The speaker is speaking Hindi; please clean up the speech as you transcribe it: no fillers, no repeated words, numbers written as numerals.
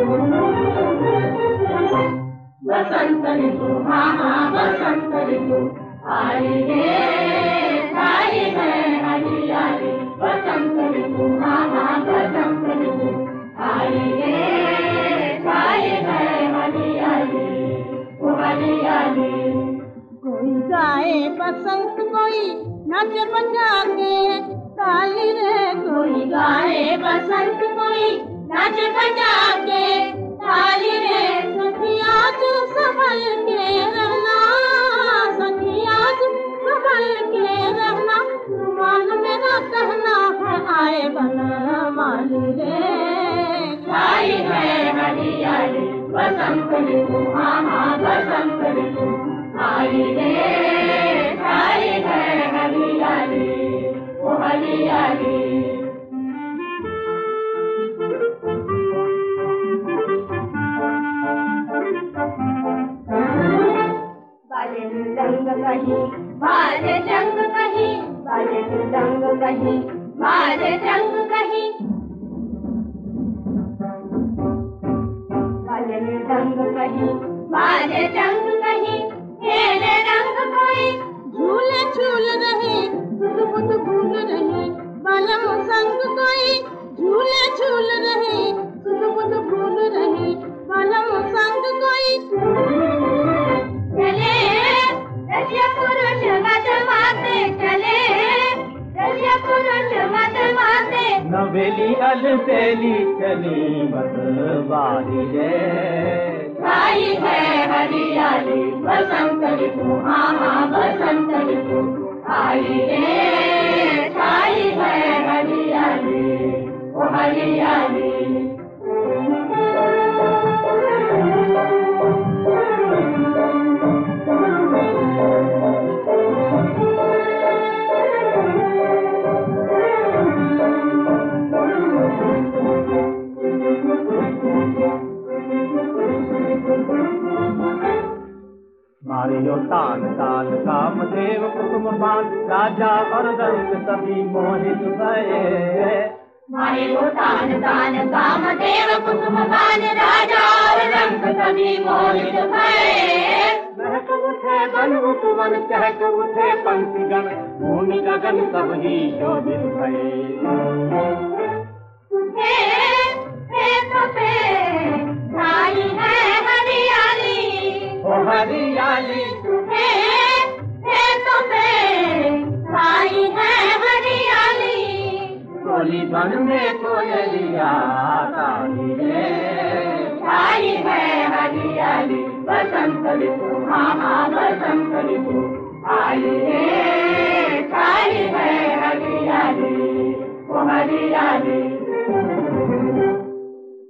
बसंत ऋतु हाँ हाँ बसंत ऋतु आई है हरियाली। बसंत ऋतु हाँ हाँ बसंत ऋतु आई है हरियाली ओ हरियाली। कोई गाए बसंत कोई नाच बजा के ताली रे। कोई गाए बसंत कोई नाच बजा के ताली रे। सखिया तू संभल के रहना, सखिया तू संभल के रहना। रुमाल मेरा कहना है आए बनमाली रे। आई है हरियाली बसंत ऋतु हाँ हाँ बसंत ऋतु आई है हरियाली ओ हरियाली। बाजे रंग कहीं बाजे जंग कहीं, बाजे रंग कहीं बाजे जंग कहीं। बाजे रंग कहीं बाजे जंग कहीं। खेले रंग कोई झूले झूल रहे सुध बुध भूल रहे। बालम संग कोई झूले झूल रहे सुध बुध भूल रहे। बालम संग कोई चले रसिया पुरुष मत माते। चले रसिया पुरुष मत माते। नवेली अलबेली चली मतवाली रे। आई है हरियाली बसंत ऋतु हाँ हाँ बसंत ऋतु आई है हरियाली ओ हरियाली। मारियो तान तान कामदेव कुसुम पान, राजा और रंग सभी मोहित भये। मारियो तान तान कामदेव कुसुम पान, राजा और रंग सभी मोहित भये। महक उठे बन उपवन चहक उठे पंखीगण, भूमि गगन सब ही शोभित भये। आई है हरियाली ओ हरियाली। आई है हरियाली। कोली वन में कोयलिया ताली रे। आई है हरियाली बसंत ऋतु हाँ हाँ बसंत ऋतु आई है हरियाली ओ हरियाली।